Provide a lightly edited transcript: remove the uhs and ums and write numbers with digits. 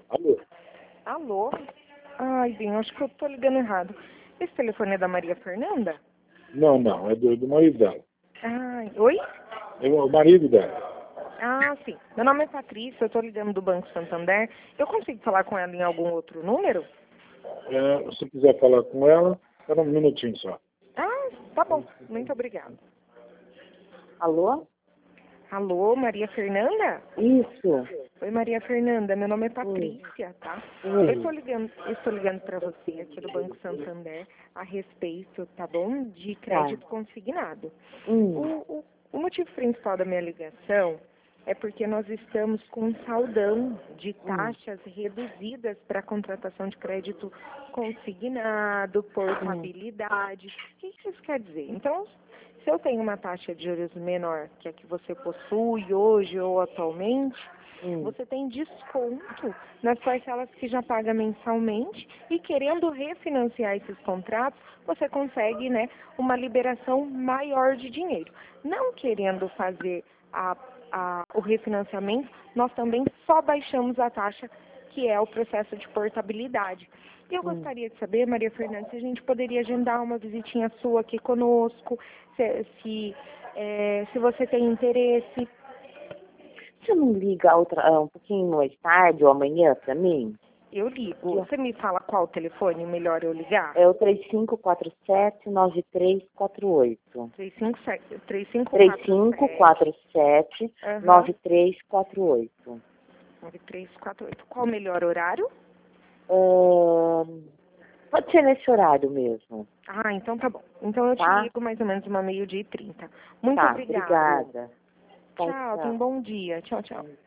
Alô? Alô? Ai, bem, acho que eu tô ligando errado. Esse telefone é da Maria Fernanda? Não, é do marido dela. Ai, oi? É o marido dela. Ah, sim. Meu nome é Patrícia, eu tô ligando do Banco Santander. Eu consigo falar com ela em algum outro número? Se quiser falar com ela, espera um minutinho só. Ah, tá bom. Muito obrigada. Alô? Alô, Maria Fernanda? Isso. Oi, Maria Fernanda. Meu nome é Oi. Patrícia, tá? Oi. Eu estou ligando para você aqui do Banco Santander a respeito, tá bom? De crédito consignado. O motivo principal da minha ligação é porque nós estamos com um saldão de taxas reduzidas para a contratação de crédito consignado, portabilidade. O que isso quer dizer? Então, se eu tenho uma taxa de juros menor que a que você possui hoje ou atualmente, você tem desconto nas parcelas que já paga mensalmente e querendo refinanciar esses contratos, você consegue, né, uma liberação maior de dinheiro. Não querendo fazer o refinanciamento, nós também só baixamos a taxa, que é o processo de portabilidade. E eu gostaria de saber, Maria Fernanda, se a gente poderia agendar uma visitinha sua aqui conosco, se você tem interesse. Você não liga um pouquinho mais tarde ou amanhã para mim? Eu ligo. Você me fala qual telefone melhor eu ligar? É o 3547-9348. 3547-9348. 9348. Qual o melhor horário? Pode ser nesse horário mesmo. Ah, então tá bom. Então eu te ligo mais ou menos uma 12:30. Muito obrigada. Obrigada. Tchau, tenha um bom dia. Tchau, tchau.